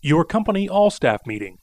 Your company all-staff meeting.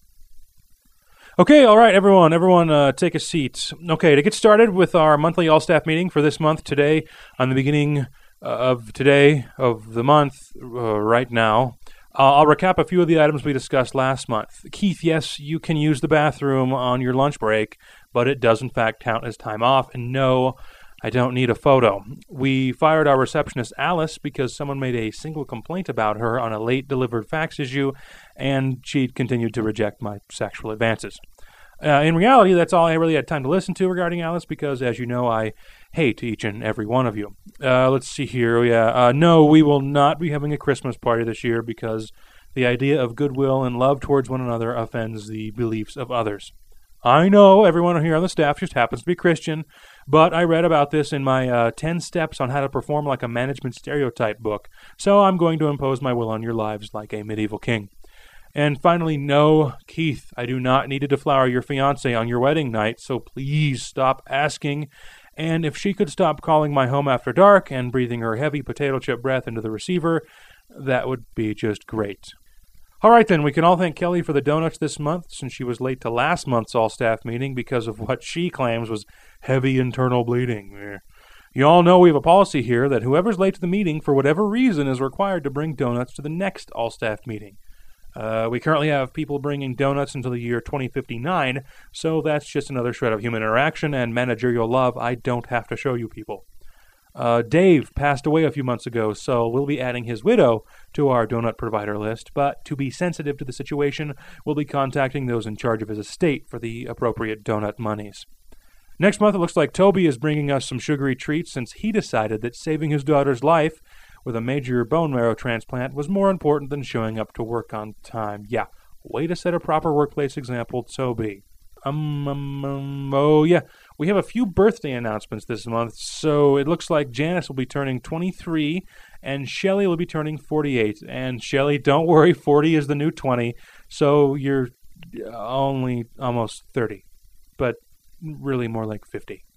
Okay, all right, everyone, take a seat. Okay, to get started with our monthly all-staff meeting for this month, today, on the beginning of the month, right now, I'll recap a few of the items we discussed last month. Keith, yes, you can use the bathroom on your lunch break, but it does in fact count as time off, and no, I don't need a photo. We fired our receptionist Alice because someone made a single complaint about her on a late-delivered fax issue, and she continued to reject my sexual advances. In reality, that's all I really had time to listen to regarding Alice because, as you know, I hate each and every one of you. Let's see here. No, we will not be having a Christmas party this year because the idea of goodwill and love towards one another offends the beliefs of others. I know everyone here on the staff just happens to be Christian, but I read about this in my 10 Steps on How to Perform Like a Management Stereotype book, so I'm going to impose my will on your lives like a medieval king. And finally, no, Keith, I do not need to deflower your fiancé on your wedding night, so please stop asking. And if she could stop calling my home after dark and breathing her heavy potato chip breath into the receiver, that would be just great. All right, then, we can all thank Kelly for the donuts this month, since she was late to last month's all-staff meeting because of what she claims was heavy internal bleeding. You all know we have a policy here that whoever's late to the meeting, for whatever reason, is required to bring donuts to the next all-staff meeting. We currently have people bringing donuts until the year 2059, so that's just another shred of human interaction and managerial love I don't have to show you people. Dave passed away a few months ago, so we'll be adding his widow to our donut provider list, but to be sensitive to the situation, we'll be contacting those in charge of his estate for the appropriate donut monies. Next month, it looks like Toby is bringing us some sugary treats since he decided that saving his daughter's life with a major bone marrow transplant was more important than showing up to work on time. Yeah, way to set a proper workplace example, Toby. We have a few birthday announcements this month, so it looks like Janice will be turning 23, and Shelley will be turning 48. And Shelley, don't worry, 40 is the new 20, so you're only almost 30, but really more like 50.